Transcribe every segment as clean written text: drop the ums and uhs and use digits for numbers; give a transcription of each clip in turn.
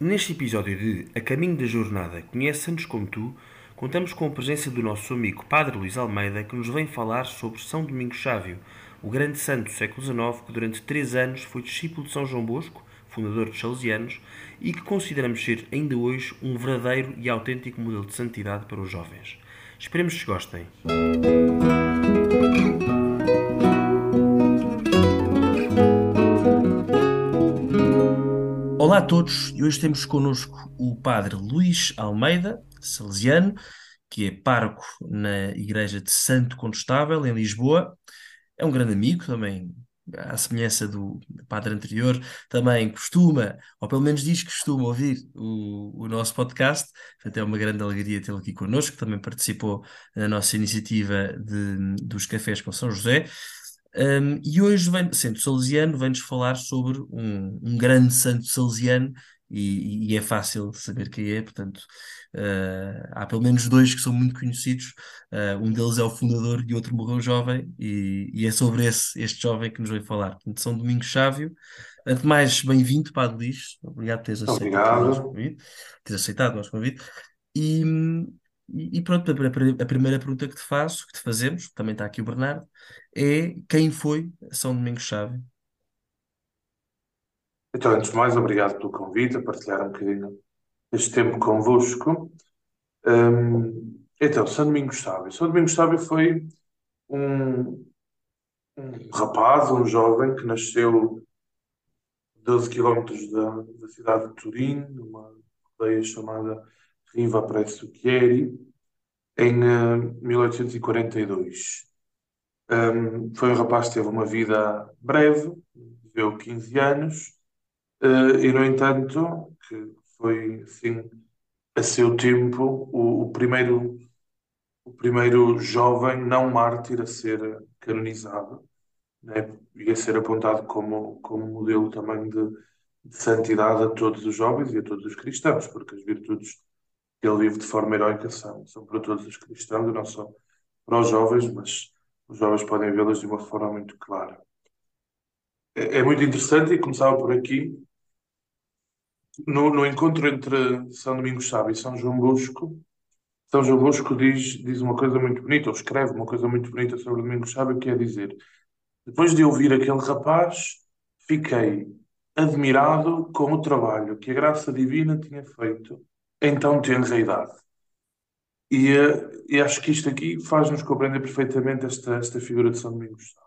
Neste episódio de A Caminho da Jornada Conhece-nos como Tu, contamos com a presença do nosso amigo Padre Luís Almeida, que nos vem falar sobre São Domingos Sávio, o grande santo do século XIX que durante 3 anos foi discípulo de São João Bosco, fundador dos Salesianos, e que consideramos ser ainda hoje um verdadeiro e autêntico modelo de santidade para os jovens. Esperemos que gostem. Olá a todos, e hoje temos connosco o Padre Luís Almeida, salesiano, que é pároco na Igreja de Santo Condestável, em Lisboa. É um grande amigo também, à semelhança do padre anterior, também costuma, ou pelo menos diz que costuma ouvir o nosso podcast. Portanto, é uma grande alegria tê-lo aqui connosco. Também participou na nossa iniciativa dos Cafés com São José. E hoje, sendo salesiano, vem-nos falar sobre um grande santo salesiano e é fácil saber quem é. Portanto, há pelo menos dois que são muito conhecidos. Um deles é o fundador e outro morreu jovem, e é sobre este jovem que nos vai falar. Portanto, São Domingos Sávio. Antes de mais, bem-vindo, Padre Luís. Obrigado por teres aceito aqui o nosso Obrigado. convite, teres aceitado o nosso convite. E, e pronto, a primeira pergunta que te faço, que te fazemos, também está aqui o Bernardo, é quem foi São Domingos Sávio? Então, antes de mais, obrigado pelo convite, a partilhar um bocadinho este tempo convosco. Então, São Domingos Sávio. São Domingos Sávio foi um, um rapaz, um jovem que nasceu a 12 quilómetros da cidade de Turim, numa aldeia chamada Riva Presso Chieri, em 1842. Foi um rapaz que teve uma vida breve, viveu 15 anos. E, no entanto, que foi, assim, a seu tempo, o primeiro jovem não mártir a ser canonizado, né? E a ser apontado como modelo também de santidade a todos os jovens e a todos os cristãos, porque as virtudes que ele vive de forma heroica são para todos os cristãos, e não só para os jovens, mas os jovens podem vê-las de uma forma muito clara. É muito interessante e começava por aqui. No encontro entre São Domingos Sávio e São João Bosco, São João Bosco diz uma coisa muito bonita, ou escreve uma coisa muito bonita sobre Domingos Sávio, que é dizer: depois de ouvir aquele rapaz, fiquei admirado com o trabalho que a graça divina tinha feito em tão tenra idade. E acho que isto aqui faz-nos compreender perfeitamente esta figura de São Domingos Sávio.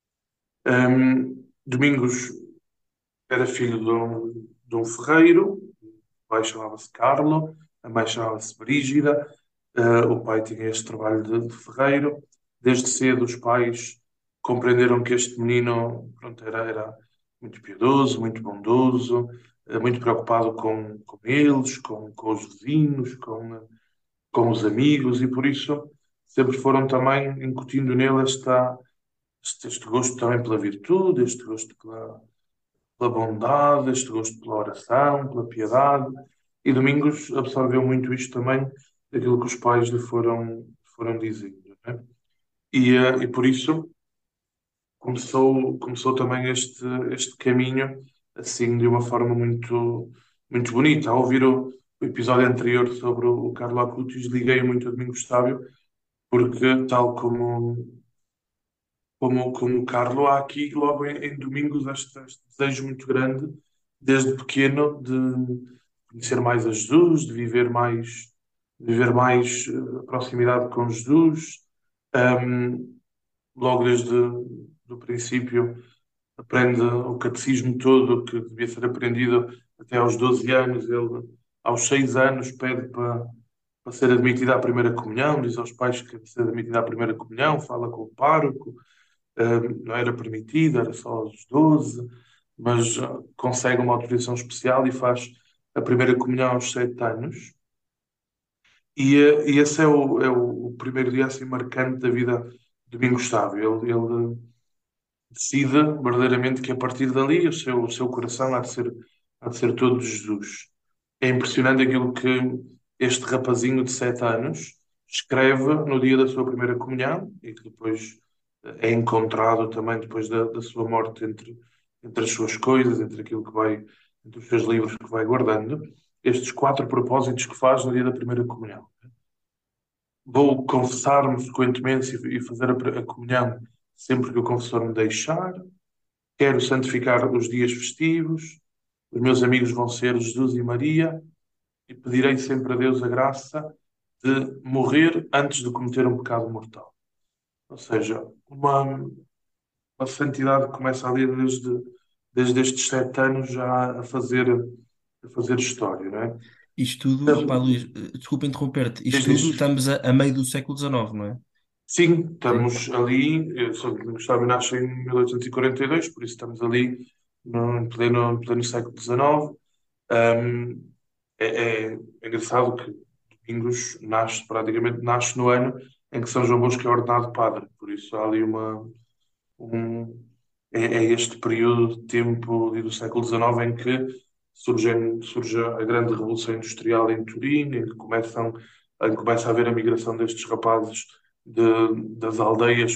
Domingos era filho de um ferreiro. O pai chamava-se Carlo, a mãe chamava-se Brígida. O pai tinha este trabalho de ferreiro. Desde cedo os pais compreenderam que este menino, pronto, era muito piedoso, muito bondoso, muito preocupado com eles, com os vizinhos, com os amigos, e por isso sempre foram também incutindo nele este gosto também pela virtude, este gosto pela bondade, este gosto pela oração, pela piedade. E Domingos absorveu muito isto também, daquilo que os pais lhe foram dizendo, né? E por isso começou também este caminho, assim, de uma forma muito, muito bonita. Ao ouvir o episódio anterior sobre o Carlo Acutis, liguei muito a Domingos Sávio, porque, tal como o Carlo, há aqui logo em Domingos este desejo muito grande, desde pequeno, de conhecer mais a Jesus, de viver mais proximidade com Jesus. Um, Logo desde o princípio aprende o catecismo todo que devia ser aprendido até aos 12 anos. Ele, aos 6 anos, pede para ser admitido à primeira comunhão, diz aos pais que quer ser admitido à primeira comunhão, fala com o pároco. Não era permitido, era só aos 12, mas consegue uma autorização especial e faz a primeira comunhão aos 7 anos. E esse é o primeiro dia assim marcante da vida de Domingos Sávio. Ele decide verdadeiramente que a partir dali o seu coração há de ser todo de Jesus. É impressionante aquilo que este rapazinho de 7 anos escreve no dia da sua primeira comunhão, e que depois é encontrado também depois da sua morte entre as suas coisas, entre aquilo que vai entre os seus livros que vai guardando, estes quatro propósitos que faz no dia da primeira comunhão. Vou confessar-me frequentemente e fazer a comunhão sempre que o confessor me deixar. Quero santificar os dias festivos. Os meus amigos vão ser Jesus e Maria. E pedirei sempre a Deus a graça de morrer antes de cometer um pecado mortal. Ou seja, uma santidade que começa ali desde estes 7 anos já a fazer história, não é? Isto tudo, pá, Luís, desculpa interromper-te, isto Diz, tudo diz. estamos a meio do século XIX, não é? Sim, Sim. estamos ali. Eu sou de Gustavo nasce em 1842, por isso estamos ali no pleno século XIX. Ahm, é engraçado que Domingos nasce no ano em que São João Bosco é ordenado padre, por isso há ali um, é este período de tempo ali do século XIX em que surge a grande Revolução Industrial em Turim, em que começa a haver a migração destes rapazes das aldeias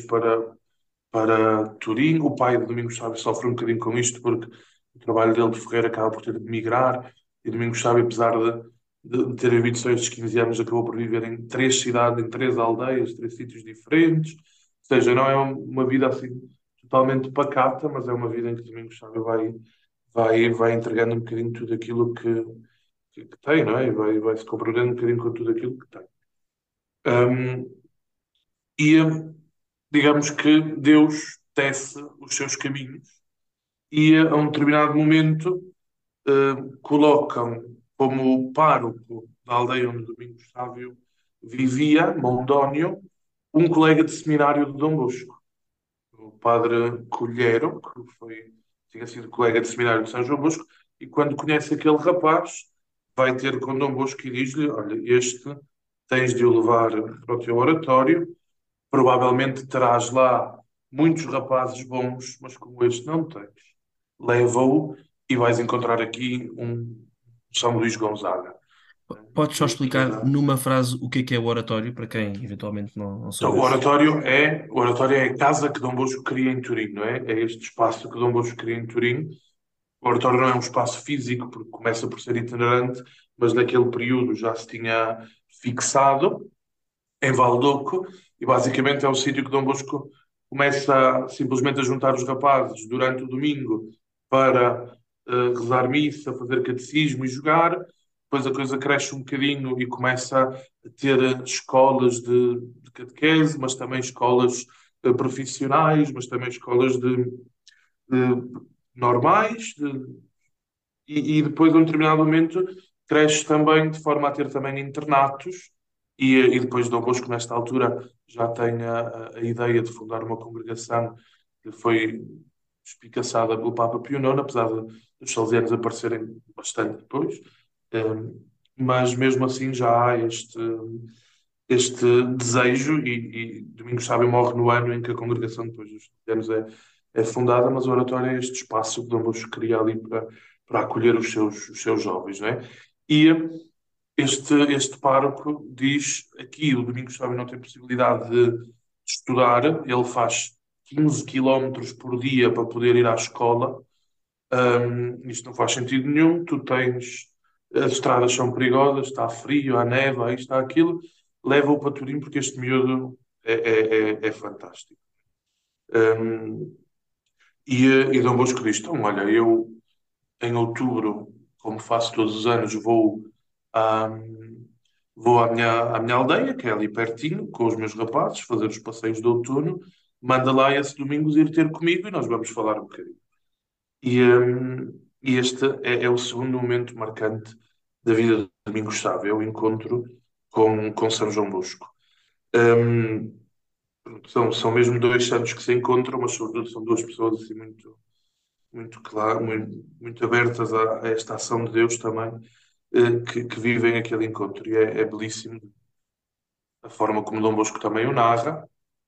para Turim. O pai de Domingos Sávio sofre um bocadinho com isto, porque o trabalho dele de ferreiro acaba por ter de migrar, e Domingos Sávio, apesar de ter vivido só estes 15 anos, acabou por viver em 3 cidades, em 3 aldeias, 3 sítios diferentes. Ou seja, não é uma vida assim totalmente pacata, mas é uma vida em que Domingos Sávio vai entregando um bocadinho tudo aquilo que tem, não é? E vai se compreendendo um bocadinho com tudo aquilo que tem. Um, e digamos que Deus tece os seus caminhos e a um determinado momento colocam como pároco da aldeia onde Domingos Sávio vivia, Mondónio, um colega de seminário de Dom Bosco, o padre Colheiro, tinha sido colega de seminário de São João Bosco, e quando conhece aquele rapaz, vai ter com Dom Bosco e diz-lhe: Olha, este tens de o levar para o teu oratório, provavelmente terás lá muitos rapazes bons, mas como este não tens, leva-o e vais encontrar aqui um São Luís Gonzaga. Podes só E depois explicar numa frase o que é o oratório, para quem eventualmente não então, o soubesse? oratório é a casa que Dom Bosco cria em Turim, não é? É este espaço que Dom Bosco cria em Turim. O oratório não é um espaço físico, porque começa por ser itinerante, mas naquele período já se tinha fixado em Valdoco, e basicamente é o sítio que Dom Bosco começa simplesmente a juntar os rapazes durante o domingo para rezar missa, fazer catecismo e jogar. Depois a coisa cresce um bocadinho e começa a ter escolas de catequese, mas também escolas profissionais, mas também escolas normais, e depois, a um determinado momento, cresce também de forma a ter também internatos, e depois Dom Bosco, nesta altura, já tem a ideia de fundar uma congregação que foi espicaçada pelo Papa Pio IX, apesar dos salesianos aparecerem bastante depois. Mas mesmo assim já há este desejo, e Domingos Sábio morre no ano em que a congregação depois dos salesianos é fundada, mas o oratório é este espaço que Dom Bosco cria ali para acolher os seus jovens, não é? E este pároco diz aqui, o Domingos Sábio não tem possibilidade de estudar, ele faz 15 quilómetros por dia para poder ir à escola. Isto não faz sentido nenhum. Tu tens, as estradas são perigosas, está frio, há neve, há isto, há aquilo. Leva-o para Turim porque este miúdo é fantástico. Um, e Dom Bosco diz: Então, olha, eu em outubro, como faço todos os anos, ahm, vou à minha aldeia, que é ali pertinho, com os meus rapazes, fazer os passeios de outono. Manda lá esse domingo ir ter comigo e nós vamos falar um bocadinho. E este é o segundo momento marcante da vida de Domingos Sávio, é o encontro com São João Bosco. Hum, são mesmo dois santos que se encontram, mas sobretudo são duas pessoas assim muito, muito claro, muito, muito abertas a esta ação de Deus também, que vivem aquele encontro. E é belíssimo a forma como Dom Bosco também o narra,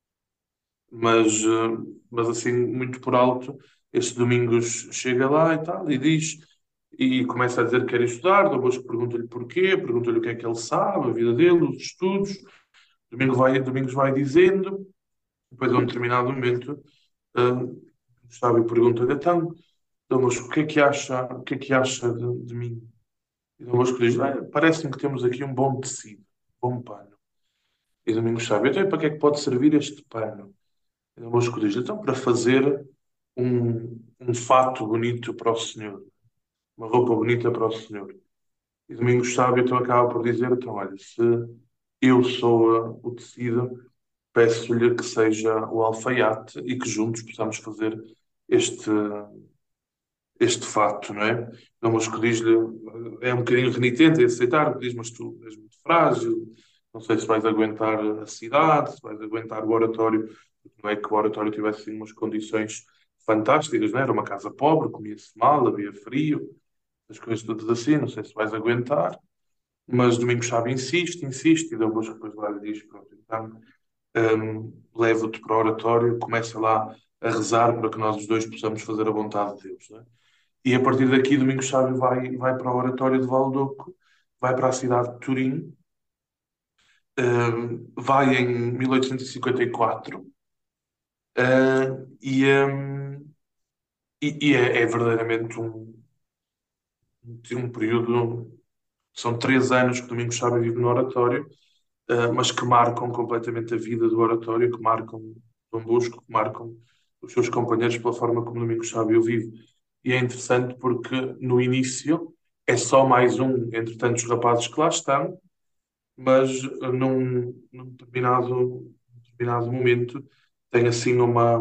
mas assim, muito por alto, este Domingos chega lá e tal, e diz, e começa a dizer que quer estudar. Dom Bosco pergunta-lhe porquê, pergunta-lhe o que é que ele sabe, a vida dele, os estudos. Domingos vai dizendo, depois a um determinado momento, Gustavo pergunta-lhe, então, Dom Bosco, o que é que acha de mim? E Dom Bosco diz, parece-me que temos aqui um bom tecido, um bom pano. E Domingos sabe, então e para que é que pode servir este pano? E Dom Bosco diz, então para fazer um fato bonito para o Senhor, uma roupa bonita para o Senhor. E Domingos Sábio então acaba por dizer, então olha, se eu sou o tecido, peço-lhe que seja o alfaiate e que juntos possamos fazer este, este fato, não é? Dom Bosco diz-lhe, é um bocadinho renitente a aceitar, diz, mas tu és muito frágil, não sei se vais aguentar a cidade, se vais aguentar o oratório, porque não é que o oratório tivesse assim, umas condições fantásticas, não é? Era uma casa pobre, comia-se mal, havia frio, as coisas todas assim, não sei se vais aguentar. Mas Domingos Chave insiste, insiste, e Dom Bosco depois lá lhe diz, pronto, então levo-te para o oratório, começa lá a rezar para que nós os dois possamos fazer a vontade de Deus, não é? E a partir daqui, Domingos Sávio vai para o oratório de Valdoco, vai para a cidade de Turim, vai em 1854, e é verdadeiramente um período. São 3 anos que Domingos Sávio vive no oratório, mas que marcam completamente a vida do oratório, que marcam Dom Bosco, que marcam os seus companheiros pela forma como Domingos Sávio vive. E é interessante porque no início é só mais um entre tantos rapazes que lá estão, mas num determinado momento tem assim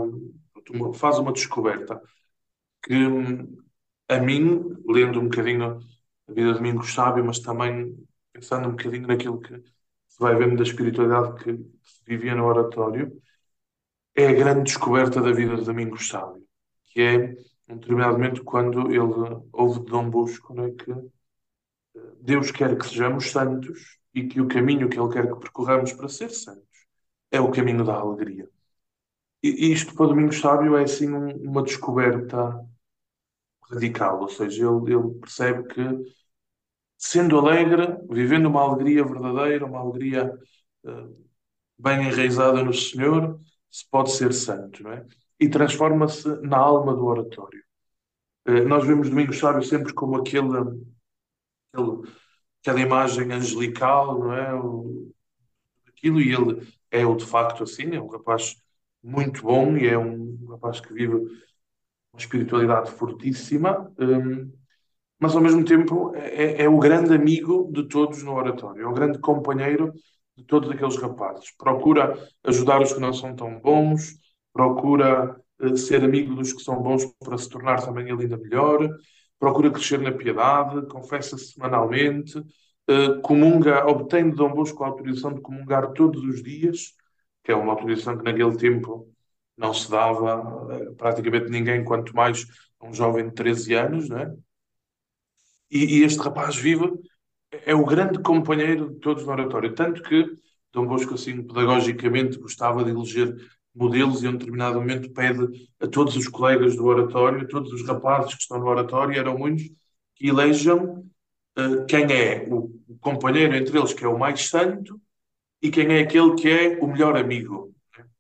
faz uma descoberta que a mim, lendo um bocadinho a vida de Domingos Sábio, mas também pensando um bocadinho naquilo que se vai vendo da espiritualidade que se vivia no oratório, é a grande descoberta da vida de Domingos Sábio, que é um determinado momento quando ele ouve de Dom Bosco, né, que Deus quer que sejamos santos e que o caminho que Ele quer que percorramos para ser santos é o caminho da alegria. E isto para Domingos Sábio é assim uma descoberta radical, ou seja, ele percebe que sendo alegre, vivendo uma alegria verdadeira, uma alegria eh, bem enraizada no Senhor, se pode ser santo, não é? E transforma-se na alma do oratório. Nós vemos Domingos Sábio sempre como aquele- aquela imagem angelical, não é? Aquilo, e ele é o de facto assim, é um rapaz muito bom e é um rapaz que vive uma espiritualidade fortíssima, mas ao mesmo tempo é o grande amigo de todos no oratório, é o grande companheiro de todos aqueles rapazes. Procura ajudar os que não são tão bons, procura ser amigo dos que são bons para se tornar também ele ainda melhor, procura crescer na piedade, confessa-se semanalmente, comunga, obtém de Dom Bosco a autorização de comungar todos os dias, que é uma autorização que naquele tempo não se dava a praticamente ninguém, quanto mais a um jovem de 13 anos, não é? E este rapaz vive, é o grande companheiro de todos no oratório. Tanto que Dom Bosco, assim, pedagogicamente, gostava de eleger modelos e, a um determinado momento, pede a todos os colegas do oratório, a todos os rapazes que estão no oratório, e eram muitos, que elejam quem é o companheiro entre eles que é o mais santo e quem é aquele que é o melhor amigo.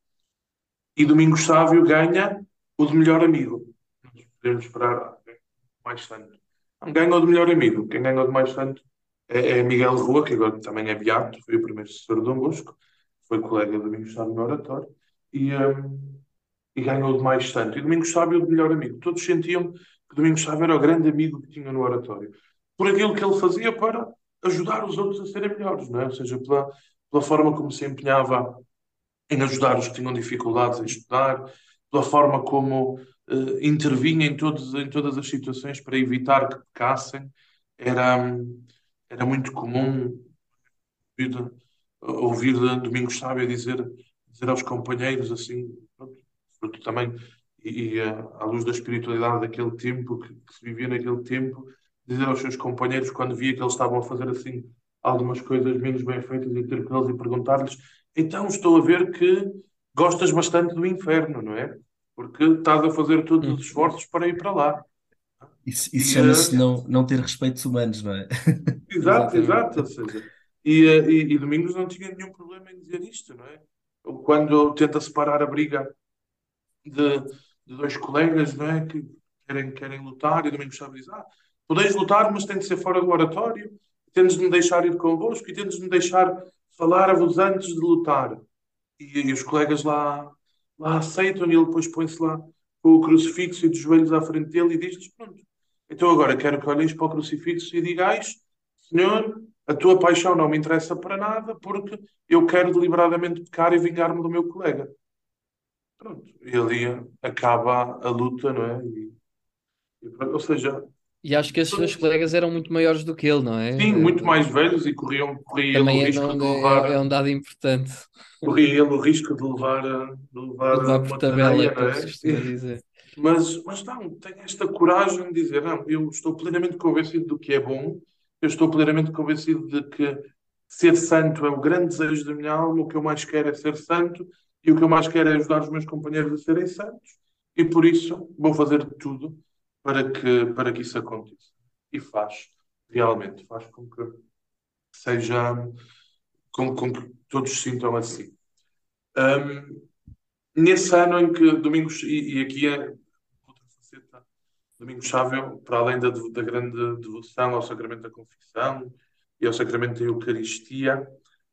E Domingos Sávio ganha o de melhor amigo. Nós podemos esperar mais santo. Não ganha o de melhor amigo. Quem ganha o de mais santo é Miguel Rua, que agora também é beato, foi o primeiro sucessor de Dom Bosco, foi colega de Domingos Sávio no oratório, e ganhou o de mais santo. E Domingos Sávio o de melhor amigo. Todos sentiam que Domingos Sávio era o grande amigo que tinha no oratório. Por aquilo que ele fazia para ajudar os outros a serem melhores, não é? Ou seja, pela forma como se empenhava em ajudar os que tinham dificuldades em estudar, pela forma como intervinha em todas as situações para evitar que pecassem. Era muito comum ouvir, ouvir Domingos Sábio dizer aos companheiros assim, pronto, fruto também, à luz da espiritualidade daquele tempo, que se vivia naquele tempo, dizer aos seus companheiros, quando via que eles estavam a fazer assim algumas coisas menos bem feitas, e ter com eles e perguntar-lhes: então estou a ver que gostas bastante do inferno, não é? Porque estás a fazer todos os Hum. esforços para ir para lá. Isso E, chama-se não ter respeitos humanos, não é? exato, Exatamente. exato. Ou seja, e Domingos não tinha nenhum problema em dizer isto, não é? Quando tenta separar a briga de, de dois colegas, não é? querem lutar, e o Domingos Sávio diz, podeis lutar, mas tem de ser fora do oratório, tendes de me deixar ir convosco, e tendes de me deixar falar-vos antes de lutar. E os colegas lá aceitam, e ele depois põe-se lá com o crucifixo e de joelhos à frente dele e diz-lhes, pronto, então agora quero que olheis para o crucifixo e digais, Senhor, a tua paixão não me interessa para nada, porque eu quero deliberadamente pecar e vingar-me do meu colega. Pronto, e ali acaba a luta, não é? Ou seja, E acho que esses seus colegas eram muito maiores do que ele, não é? sim, muito mais velhos e corria ele o Também é, risco de é levar, um dado importante. corria ele o risco de De levar levar por uma tabela, tareia, não como se é? costuma dizer. Mas não, tem esta coragem de dizer, não, eu estou plenamente convencido do que é bom, eu estou plenamente convencido de que ser santo é o grande desejo da minha alma, o que eu mais quero é ser santo, e o que eu mais quero é ajudar os meus companheiros a serem santos, e por isso vou fazer tudo para que isso aconteça. E faz, realmente, faz seja, com que todos se sintam assim. Hum, Nesse ano em que Domingos, e aqui é outra faceta, Domingos Sávio, para além da grande devoção ao sacramento da confissão e ao sacramento da Eucaristia,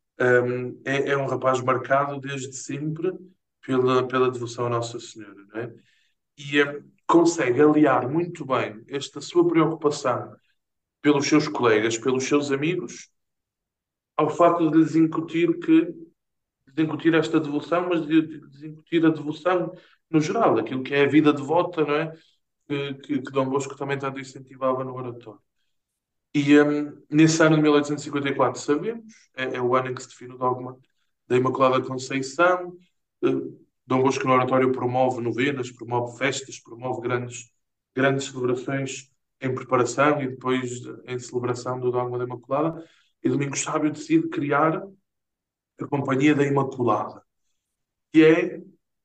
é um rapaz marcado desde sempre pela devoção à Nossa Senhora, não é? E consegue aliar muito bem esta sua preocupação pelos seus colegas, pelos seus amigos, ao facto de lhes incutir esta devoção, mas de lhes incutir a devoção no geral, aquilo que é a vida devota, não é? Que Dom Bosco também tanto incentivava no oratório. E nesse ano de 1854, sabemos, é o ano em que se define o dogma da Imaculada Conceição. Dom Bosco no oratório promove novenas, promove festas, promove grandes celebrações em preparação e depois em celebração do dogma da Imaculada. E Domingos Sábio decide criar a Companhia da Imaculada, que é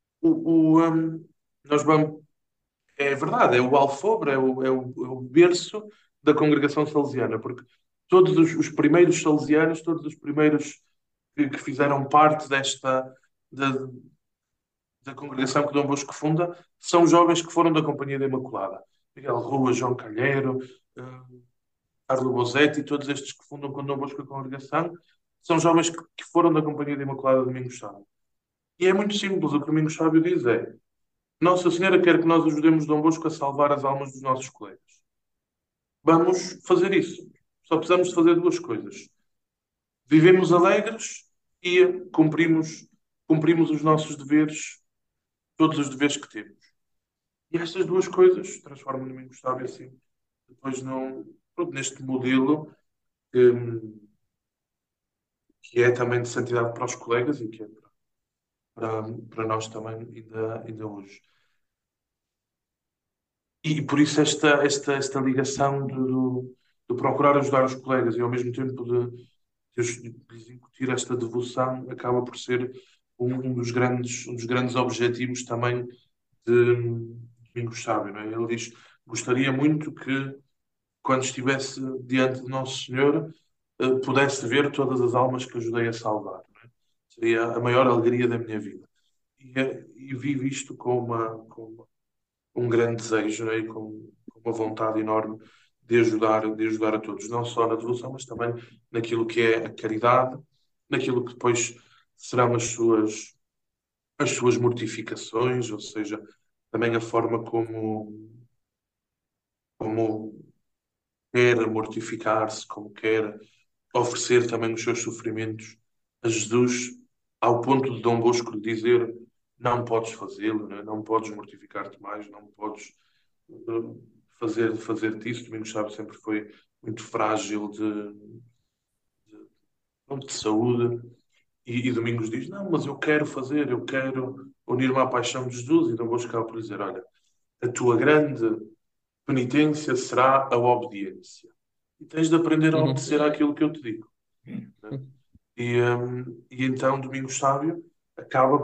nós vamos, é verdade, é o alfobre, é o berço da congregação salesiana, porque todos os primeiros salesianos, todos os primeiros que fizeram parte da, da congregação que Dom Bosco funda, são jovens que foram da Companhia da Imaculada. Miguel Rua, João Calheiro, Carlo Bosetti, todos estes que fundam com Dom Bosco a congregação, são jovens que foram da Companhia da Imaculada de Domingos Sábio. E é muito simples, o que Domingos Sábio diz é: Nossa Senhora quer que nós ajudemos Dom Bosco a salvar as almas dos nossos colegas. Vamos fazer isso. Só precisamos de fazer duas coisas. Vivemos alegres e cumprimos os nossos deveres, todos os deveres que temos. E estas duas coisas transformam no Sábio assim. Depois pronto, neste modelo que é também de santidade para os colegas e que é para nós também ainda hoje. E por isso esta ligação de procurar ajudar os colegas e ao mesmo tempo de lhes incutir esta devoção acaba por ser um dos grandes objetivos também de Domingos Sábio, não é? Ele diz, gostaria muito que quando estivesse diante de Nosso Senhor pudesse ver todas as almas que ajudei a salvar, não é? Seria a maior alegria da minha vida. E vive isto com um grande desejo, né, e com uma vontade enorme de ajudar a todos, não só na devoção, mas também naquilo que é a caridade, naquilo que depois serão as suas mortificações, ou seja, também a forma como quer mortificar-se, como quer oferecer também os seus sofrimentos a Jesus, ao ponto de Dom Bosco lhe dizer: não podes fazê-lo, né? Não podes mortificar-te mais, não podes fazer-te isso. Domingos Sávio sempre foi muito frágil de saúde. E Domingos diz: não, mas eu quero fazer, eu quero unir-me à paixão de Jesus. E Dom Bosco acaba por dizer: olha, a tua grande penitência será a obediência. E tens de aprender a Uhum. obedecer àquilo que eu te digo. Né? E então Domingos Sábio acaba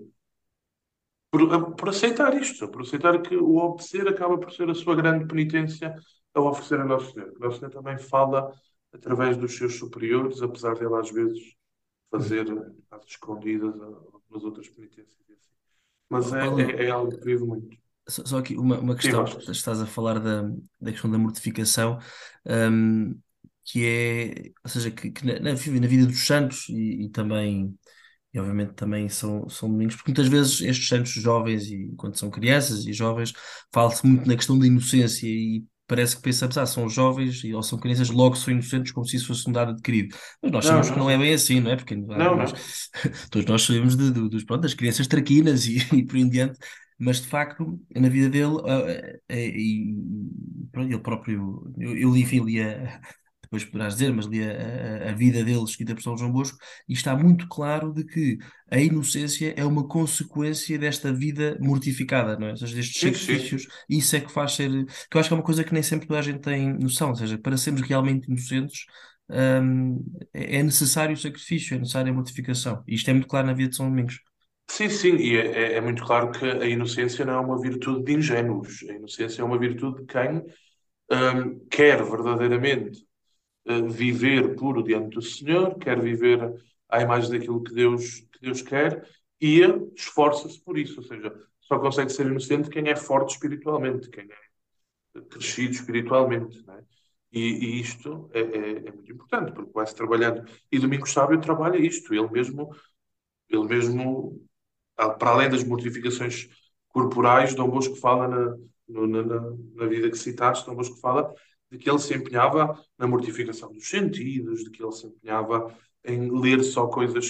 por aceitar isto, por aceitar que o obedecer acaba por ser a sua grande penitência a oferecer a Nosso Senhor. Nosso Senhor também fala através dos seus superiores, apesar dele às vezes fazer às escondidas algumas outras penitências. E assim. Mas Olha, é algo que vive muito. Só aqui uma Sim, questão, Vasco. estás a falar da questão da mortificação, hum, que é, ou seja, que na vida dos santos e também, e obviamente também são domingos, porque muitas vezes estes santos jovens, e quando são crianças e jovens, fala-se muito na questão da inocência e parece que pensamos, são jovens ou são crianças, logo são inocentes como se isso fosse um dado adquirido. Mas nós Não, sabemos que não, não é não. bem assim, não é? Porque Não, nós, não. todos nós sabemos pronto, das crianças traquinas e por aí em diante, mas de facto, na vida dele, pronto, ele próprio, eu li, enfim, depois poderás dizer, mas li a vida dele escrita por São João Bosco, e está muito claro de que a inocência é uma consequência desta vida mortificada, não é? Ou seja, destes Sim, sim. sacrifícios, isso é que faz ser, que eu acho que é uma coisa que nem sempre toda a gente tem noção, ou seja, para sermos realmente inocentes, é necessário o sacrifício, é necessária a mortificação, e isto é muito claro na vida de São Domingos. Sim, sim, e é muito claro que a inocência não é uma virtude de ingênuos. A inocência é uma virtude de quem quer verdadeiramente viver puro diante do Senhor, quer viver à imagem daquilo que Deus quer e esforça-se por isso. Ou seja, só consegue ser inocente quem é forte espiritualmente, quem é crescido espiritualmente, não é? E isto é muito importante, porque vai-se trabalhando. E Domingos Sábio trabalha isto. Ele mesmo para além das mortificações corporais, Dom Bosco fala na vida que citaste, Dom Bosco fala de que ele se empenhava na mortificação dos sentidos, de que ele se empenhava em ler só coisas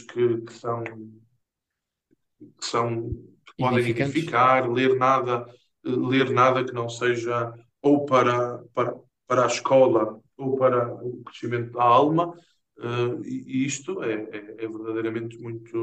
que podem Edificantes. edificar, ler nada que não seja ou para a escola ou para o crescimento da alma. E isto é verdadeiramente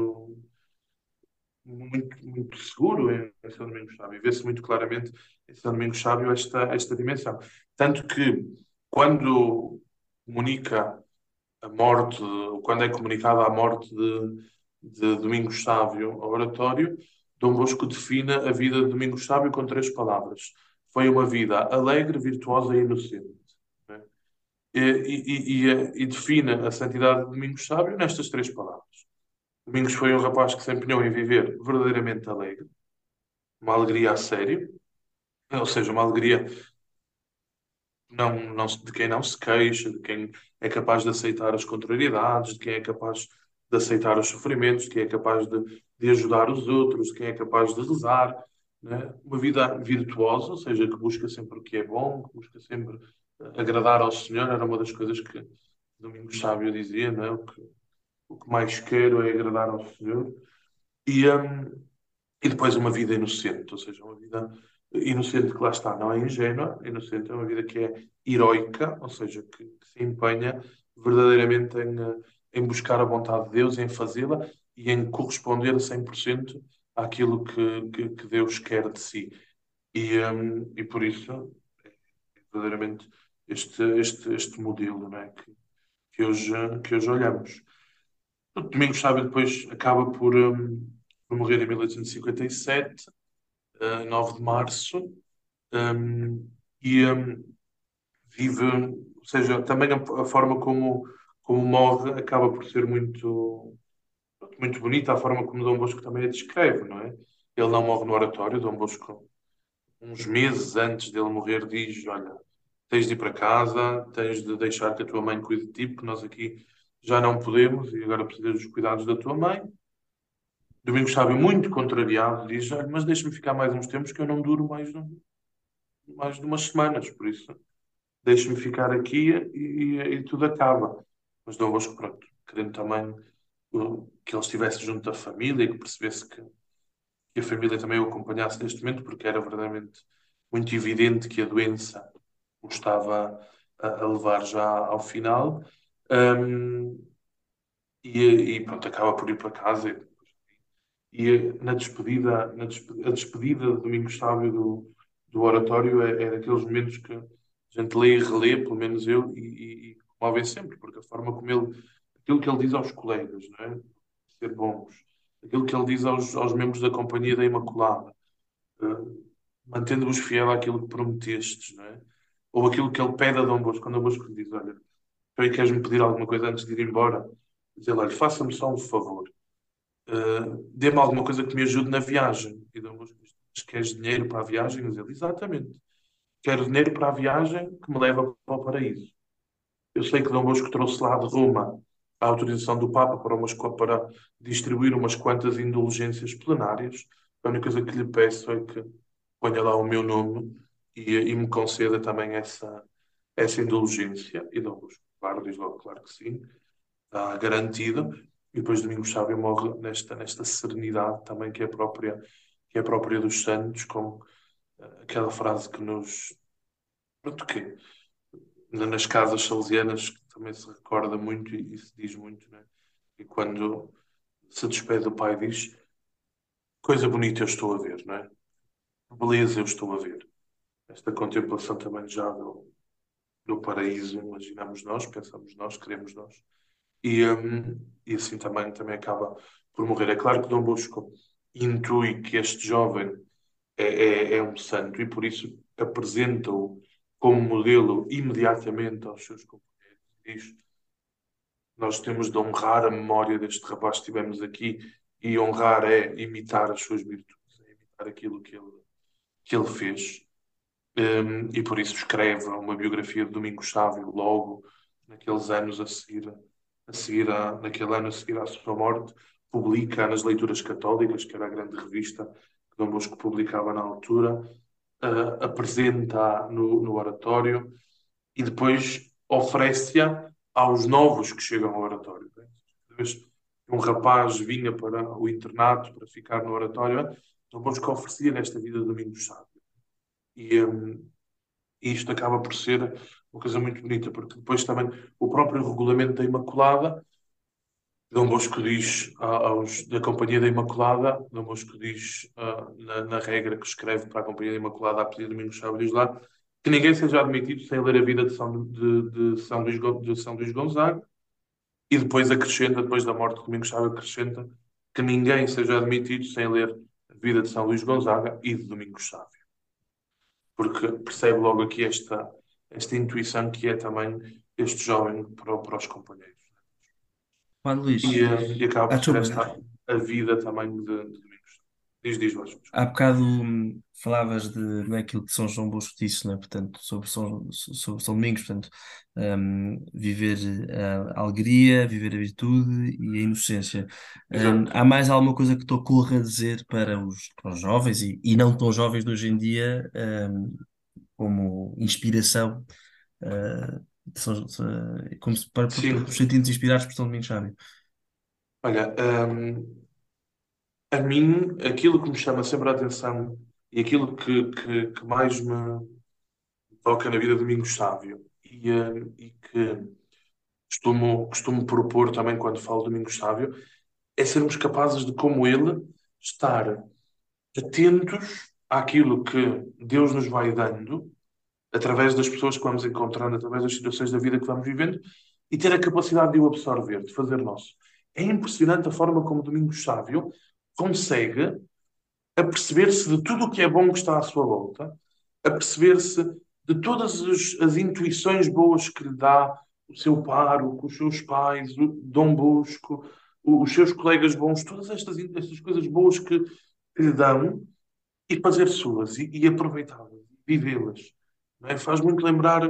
muito seguro em São Domingos Sábio. Vê-se muito claramente em São Domingos Sábio esta dimensão. Tanto que, quando comunica a morte, quando é comunicada a morte de Domingos Sábio ao oratório, Dom Bosco define a vida de Domingos Sábio com três palavras. Foi uma vida alegre, virtuosa e inocente. Né? E define a santidade de Domingos Sábio nestas três palavras. Domingos foi um rapaz que se empenhou em viver verdadeiramente alegre, uma alegria a sério, ou seja, uma alegria de quem não se queixa, de quem é capaz de aceitar as contrariedades, de quem é capaz de aceitar os sofrimentos, de quem é capaz de ajudar os outros, de quem é capaz de rezar, né? Uma vida virtuosa, ou seja, que busca sempre o que é bom, que busca sempre agradar ao Senhor, era uma das coisas que Domingos Sábio dizia, né? O que mais quero é agradar ao Senhor. E, hum, E depois uma vida inocente, ou seja, uma vida inocente que lá está, não é ingênua, inocente é uma vida que é heroica, ou seja, que se empenha verdadeiramente em buscar a vontade de Deus, em fazê-la e em corresponder a 100% àquilo que Deus quer de si. E por isso, é verdadeiramente este modelo, não é, que hoje olhamos. O Domingos Sábio depois acaba por morrer em 1857, 9 de março, um, e vive, ou seja, também a forma como morre acaba por ser muito bonita, a forma como Dom Bosco também a descreve, não é? Ele não morre no oratório, Dom Bosco, uns meses antes dele morrer, diz: Olha, tens de ir para casa, tens de deixar que a tua mãe cuide de ti, porque nós aqui já não podemos e agora precisas dos cuidados da tua mãe. Domingos Sábio, muito contrariado, diz: Olha, mas deixa-me ficar mais uns tempos que eu não duro mais de umas semanas, por isso deixe-me ficar aqui e tudo acaba. Mas Dom Bosco, pronto, querendo também que ele estivesse junto da família e que percebesse que a família também o acompanhasse neste momento, porque era verdadeiramente muito evidente que a doença o estava a levar já ao final. Um, e pronto, acaba por ir para casa. E a despedida de Domingos Sábio do oratório é daqueles momentos que a gente lê e relê, pelo menos eu, e comovem sempre, porque a forma como aquilo que ele diz aos colegas, não é? Ser bons, aquilo que ele diz aos membros da Companhia da Imaculada, eh, mantendo-vos fiel àquilo que prometestes, não é? Ou aquilo que ele pede a Dom Bosco, quando Dom Bosco lhe diz: Olha, tu aí queres-me pedir alguma coisa antes de ir embora? Diz ele: Olha, faça-me só um favor, dê-me alguma coisa que me ajude na viagem. E Dom Bosco diz: queres dinheiro para a viagem? Diz ele, exatamente. Quero dinheiro para a viagem que me leva para o paraíso. Eu sei que Dom Bosco trouxe lá de Roma a autorização do Papa para distribuir umas quantas indulgências plenárias. A única coisa que lhe peço é que ponha lá o meu nome e me conceda também essa indulgência. E Dom Bosco, claro, diz logo, claro que sim, está garantido. E depois Domingos Sávio morre nesta serenidade também que é própria dos santos, com aquela frase que nos. Pronto, que nas casas salesianas que também se recorda muito e se diz muito, né? E quando se despede do pai diz coisa bonita eu estou a ver, não é? Beleza eu estou a ver. Esta contemplação também já do paraíso, imaginamos nós, pensamos nós, queremos nós. E assim também acaba por morrer. É claro que Dom Bosco intui que este jovem é um santo e por isso apresenta-o como modelo imediatamente aos seus companheiros. Diz, nós temos de honrar a memória deste rapaz que tivemos aqui e honrar é imitar as suas virtudes, é imitar aquilo que ele fez. E por isso escreve uma biografia de Domingos Sávio logo naqueles anos naquele ano a seguir à sua morte, publica nas Leituras Católicas, que era a grande revista que Dom Bosco publicava na altura, apresenta no oratório e depois oferece-a aos novos que chegam ao oratório. Né? Cada vez que um rapaz vinha para o internato para ficar no oratório, Dom Bosco oferecia nesta vida de Domingos Sávio. E isto acaba por ser uma coisa muito bonita, porque depois também o próprio regulamento da Imaculada, Dom Bosco diz da Companhia da Imaculada, Dom Bosco diz na regra que escreve para a Companhia da Imaculada a pedido de Domingos Sávio, diz lá que ninguém seja admitido sem ler a vida de São Luís Gonzaga, e depois acrescenta, depois da morte de Domingos Sávio, acrescenta que ninguém seja admitido sem ler a vida de São Luís Gonzaga e de Domingos Sávio, porque percebe logo aqui esta intuição que é também este jovem para os companheiros. Pá, Luís, E acaba por ser desculpa, esta a vida também de Domingos. Diz, Vasco. há bocado falavas daquilo que São João Bosco disse, né? Portanto, sobre São Domingos, portanto, viver a alegria, viver a virtude e a inocência. Exato. Há mais alguma coisa que te ocorra dizer para os jovens e não tão jovens de hoje em dia, como inspiração, como para Sim. nos sentirmos inspirados por São Domingos Sábio? Olha, a mim, aquilo que me chama sempre a atenção e aquilo que mais me toca na vida de Domingos Sávio e que costumo propor também quando falo de Domingos Sávio é sermos capazes de, como ele, estar atentos àquilo que Deus nos vai dando através das pessoas que vamos encontrando, através das situações da vida que vamos vivendo e ter a capacidade de o absorver, de fazer nosso. É impressionante a forma como Domingos Sávio consegue aperceber-se de tudo o que é bom que está à sua volta, aperceber-se de todas as intuições boas que lhe dá o seu pároco, os seus pais, o Dom Bosco, os seus colegas bons, todas estas coisas boas que lhe dão e fazer suas e aproveitá-las, vivê-las. Não é? Faz muito lembrar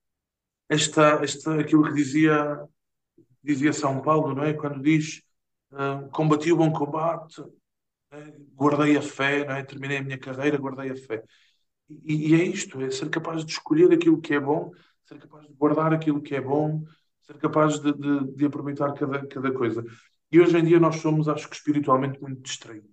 aquilo que dizia São Paulo, não é? Quando diz combati o bom combate, né? Guardei a fé, não é? Terminei a minha carreira, guardei a fé. E é isto, é ser capaz de escolher aquilo que é bom, ser capaz de guardar aquilo que é bom, ser capaz de aproveitar cada coisa. E hoje em dia nós somos, acho que espiritualmente, muito distraídos.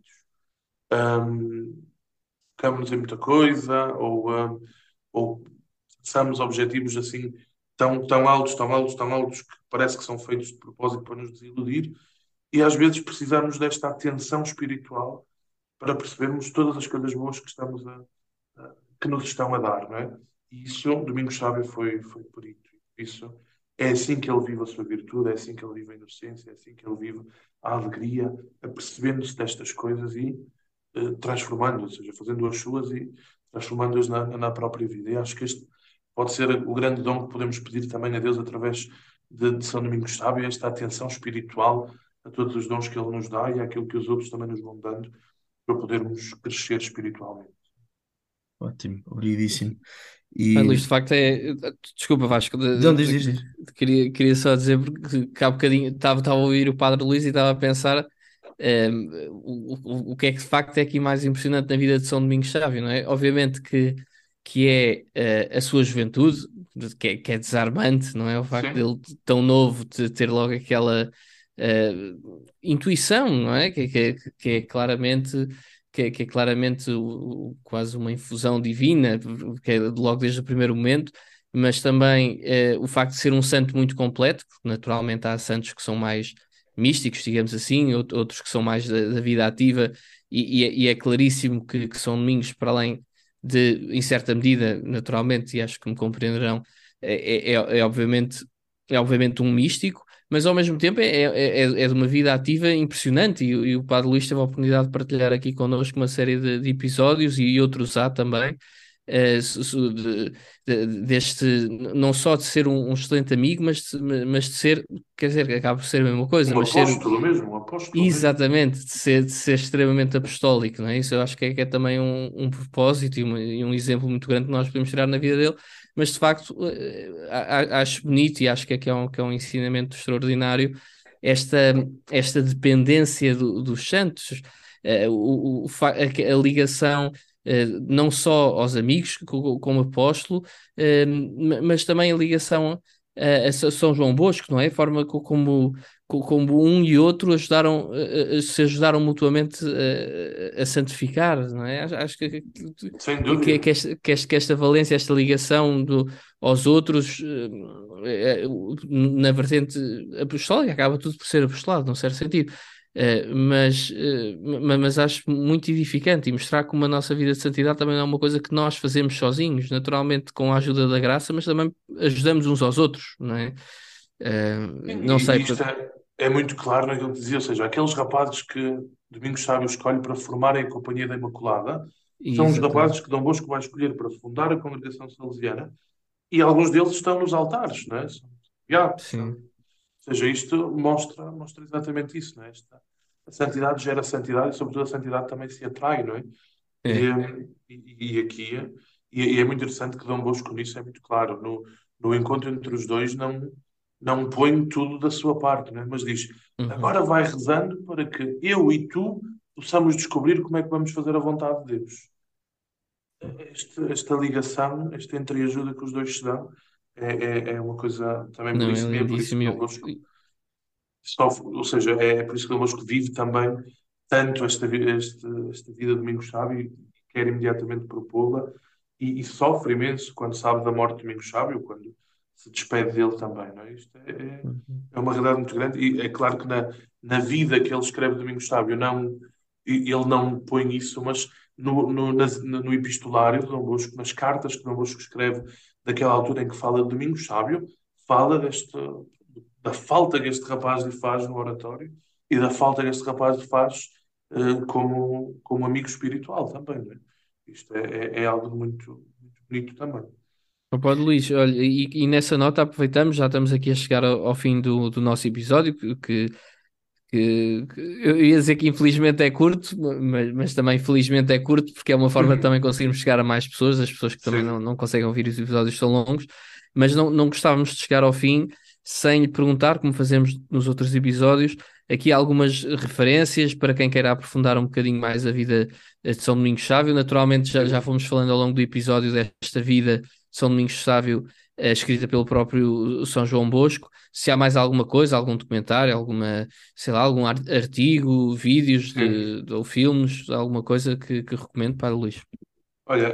Focamos em muita coisa, ou traçamos objetivos assim tão altos, tão altos, tão altos, que parece que são feitos de propósito para nos desiludir, e às vezes precisamos desta atenção espiritual para percebermos todas as coisas boas que nos estão a dar, não é? E isso, Domingos Sávio foi perito. Isso é assim que ele vive a sua virtude, é assim que ele vive a inocência, é assim que ele vive a alegria, apercebendo-se destas coisas e transformando-as, ou seja, fazendo-as suas e transformando-as na própria vida. E acho que este pode ser o grande dom que podemos pedir também a Deus através de São Domingos Sávio, esta atenção espiritual a todos os dons que ele nos dá e àquilo que os outros também nos vão dando para podermos crescer espiritualmente. Ótimo, obrigadíssimo. Luís, de E facto é. Desculpa, Vasco, não, diz. queria só dizer, porque há bocadinho estava a ouvir o Padre Luís e estava a pensar o que é que de facto é aqui mais impressionante na vida de São Domingos Sávio, não é? Obviamente que é a sua juventude, que é desarmante, não é? O facto Sim. dele tão novo ter logo aquela intuição, não é? Que é claramente. Que é claramente quase uma infusão divina, que é logo desde o primeiro momento, mas também o facto de ser um santo muito completo, porque naturalmente há santos que são mais místicos, digamos assim, outros que são mais da vida ativa, e é claríssimo que São Domingos, para além de, em certa medida, naturalmente, e acho que me compreenderão, é obviamente um místico, mas ao mesmo tempo é de uma vida ativa impressionante, e o Padre Luís teve a oportunidade de partilhar aqui connosco uma série de episódios, e outros há também, deste, não só de ser um excelente amigo, mas de ser, quer dizer, acaba por ser a mesma coisa, Um mas ser apóstolo mesmo, um apóstolo mesmo. exatamente, de ser extremamente apostólico, não é? Isso eu acho que é também um propósito e um exemplo muito grande que nós podemos tirar na vida dele, mas de facto acho bonito e acho que é um ensinamento extraordinário esta, esta dependência dos santos, a ligação não só aos amigos como apóstolo, mas também a ligação a São João Bosco, não é? A forma como um e outro ajudaram, se ajudaram mutuamente a santificar, não é? Acho Sem dúvida. que esta valência, esta ligação aos outros, na vertente apostólica, acaba tudo por ser apostolado, num certo sentido. Mas acho muito edificante e mostrar como a nossa vida de santidade também não é uma coisa que nós fazemos sozinhos, naturalmente com a ajuda da graça, mas também ajudamos uns aos outros, não é? Não sei, E isto é muito claro naquilo que dizia, ou seja, aqueles rapazes que Domingos Sávio escolhe para formarem a Companhia da Imaculada são os exatamente, rapazes que Dom Bosco vai escolher para fundar a Congregação Salesiana e alguns deles estão nos altares, não é? São beatos, sim, ou seja, isto mostra exatamente isso, não é? A santidade gera santidade e, sobretudo, a santidade também se atrai, não é? E, é. e aqui e é muito interessante que Dom Bosco nisso é muito claro. No encontro entre os dois não põe tudo da sua parte, né? Mas diz, Uhum. agora vai rezando para que eu e tu possamos descobrir como é que vamos fazer a vontade de Deus. Esta ligação, esta entreajuda que os dois se dão, é uma coisa também Não, é belíssima e é por isso lindíssimo. que Dom Bosco sofre, ou seja, é por isso que Dom Bosco vive também tanto esta vida de Domingos Sávio e quer imediatamente propô-la e sofre imenso quando sabe da morte de Domingos Sávio, quando se despede dele também, não é? Isto Uhum. é uma realidade muito grande e é claro que na vida que ele escreve de Domingos Sávio ele não põe isso, mas no epistolário de Dom Bosco, nas cartas que Dom Bosco escreve daquela altura em que fala de Domingos Sávio, fala da falta que este rapaz lhe faz no oratório e da falta que este rapaz lhe faz como amigo espiritual também, não é? Isto é algo muito bonito também. Pode, Luís, olha, e nessa nota aproveitamos, já estamos aqui a chegar ao fim do nosso episódio, que eu ia dizer que infelizmente é curto, mas também felizmente é curto, porque é uma forma de também conseguirmos chegar a mais pessoas, as pessoas que também Sim. não conseguem ouvir os episódios tão longos, mas não gostávamos de chegar ao fim sem lhe perguntar, como fazemos nos outros episódios, aqui algumas referências para quem queira aprofundar um bocadinho mais a vida de São Domingos Sávio. Naturalmente já Sim. fomos falando ao longo do episódio desta vida de São Domingos Sávio, escrita pelo próprio São João Bosco. Se há mais alguma coisa, algum documentário, alguma, sei lá, algum artigo, vídeos Sim. ou filmes, alguma coisa que recomendo para o Luís. Olha,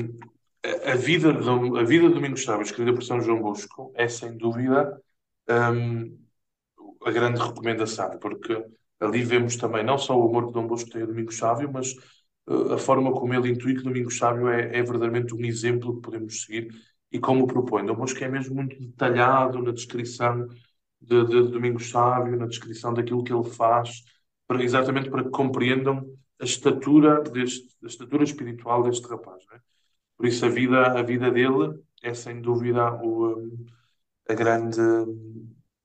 a vida de Domingos Sávio, escrita por São João Bosco, é sem dúvida hum, a grande recomendação, porque ali vemos também não só o amor que Dom Bosco tem a Domingos Sávio, mas a forma como ele intui que Domingos Sávio é verdadeiramente um exemplo que podemos seguir e como o propõe. Dom Bosco é mesmo muito detalhado na descrição de Domingos Sávio, na descrição daquilo que ele faz, exatamente para que compreendam a estatura espiritual deste rapaz, não é? Por isso a vida dele é sem dúvida a grande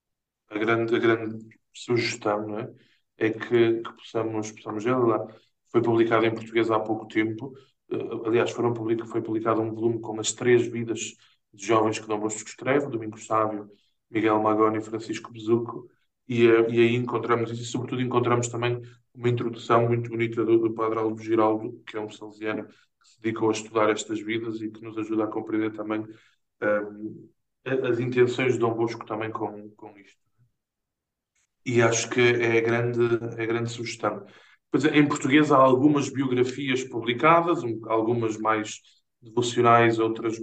a grande sugestão, não é? É que possamos ver lá. foi publicado em português há pouco tempo. Aliás, foi publicado um volume com as três vidas de jovens que Dom Bosco escreve, Domingos Sávio, Miguel Magón e Francisco Besuco, e aí encontramos isso, e sobretudo encontramos também uma introdução muito bonita do Padre Álvaro Giraldo, que é um salesiano que se dedicou a estudar estas vidas e que nos ajuda a compreender também as intenções de Dom Bosco também com isto. E acho que é a grande sugestão. Pois é, em português há algumas biografias publicadas, algumas mais devocionais, outras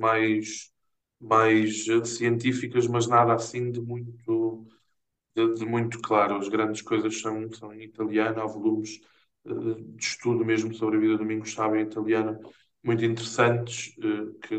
mais científicas, mas nada assim de muito claro. As grandes coisas são em italiano, há volumes de estudo mesmo sobre a vida do Domingos Sávio em italiano, muito interessantes, que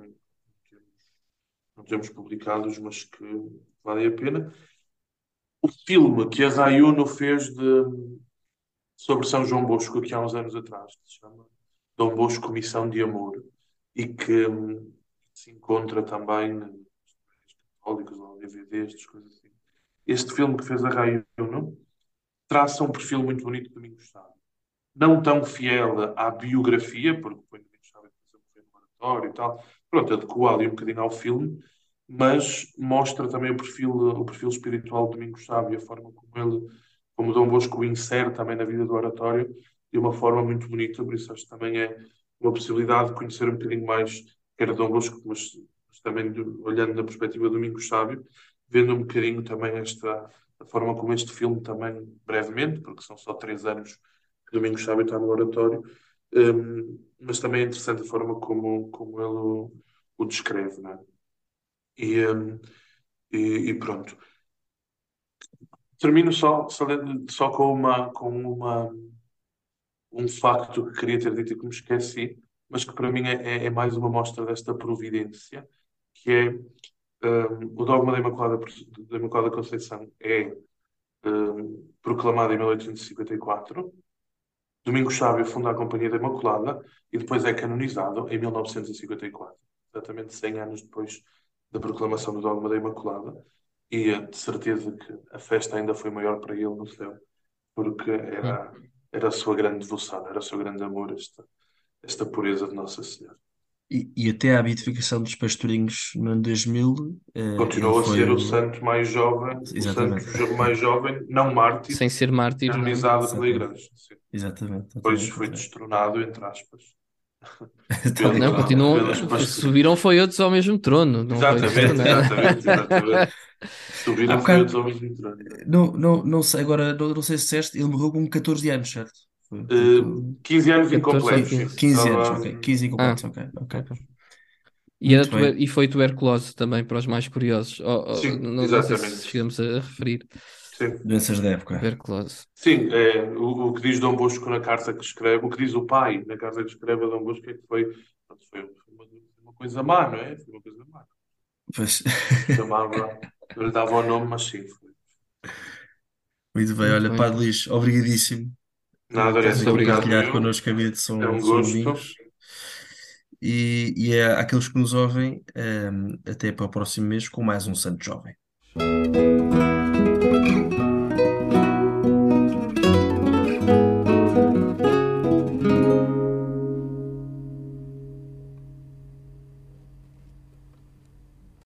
não temos publicados, mas que valem a pena. O filme que a Rai Uno fez sobre São João Bosco, aqui há uns anos atrás, que se chama Dom Bosco Missão de Amor, e que se encontra também nos católicos ou DVDs, estas coisas assim. Este filme que fez a Rai Uno traça um perfil muito bonito de Domingos Sávio. Não tão fiel à biografia, porque depois Domingos Sávio foi no oratório e tal, pronto, adequou ali um bocadinho ao filme, mas mostra também o perfil espiritual de Domingos Sávio, a forma como Dom Bosco o insere também na vida do oratório, de uma forma muito bonita, por isso acho que também é uma possibilidade de conhecer um bocadinho mais, quer Dom Bosco, mas também olhando na perspectiva de Domingos Sávio, vendo um bocadinho também a forma como este filme também, brevemente, porque são só 3 anos que Domingos Sávio está no oratório, mas também é interessante a forma como ele o descreve, não é? E, hum, e pronto. Termino só um facto que queria ter dito e que me esqueci, mas que para mim é mais uma mostra desta providência, que é o dogma da Imaculada Conceição é proclamado em 1854. Domingos Sávio funda a Companhia da Imaculada e depois é canonizado em 1954, exatamente 100 anos depois da proclamação do dogma da Imaculada. E de certeza que a festa ainda foi maior para ele no céu, porque Hum. era a sua grande devoção, era o seu grande amor, esta pureza de Nossa Senhora. E até à beatificação dos pastorinhos no ano 2000, ele Continuou a foi ser o santo mais jovem, Exatamente. mais jovem, não mártir, Sem ser mártir, não. canonizado pela Exatamente. Igreja. Sim. Exatamente, Depois exatamente, foi exatamente. destronado, entre aspas, Tal e Não, qual. continuam. pelos pastores. Subiram foi outros ao mesmo trono, não foi Exatamente, destronado. exatamente. Há Subiram foi outros bocado, homens de trono. não sei, agora não sei se disseste, ele morreu com 14 anos, certo? Foi tipo 15 anos 14 ou incompletos, sim. 15. 15 anos, Estava. ok. 15 Ah, incompletos, ok, ok. ok. Muito bem. E foi tuberculose também para os mais curiosos. Sim, Não sei se exatamente. chegamos a referir. Sim. Doenças da época. Tuberculose. Sim, o que diz Dom Bosco na carta que escreve, o que diz o pai na carta que escreve a Dom Bosco é que pronto, foi uma coisa má, não é? Foi uma coisa má. Pois. Chamava, não lhe dava o nome, mas sim, foi. Muito bem, Muito olha, bem. Padre Luís, obrigadíssimo por Nada, teres Muito Lourenço, aqui obrigado. obrigado partilhado eu. connosco a vida de É um São gosto. Domingos. E àqueles que nos ouvem, até para o próximo mês com mais um Santo Jovem.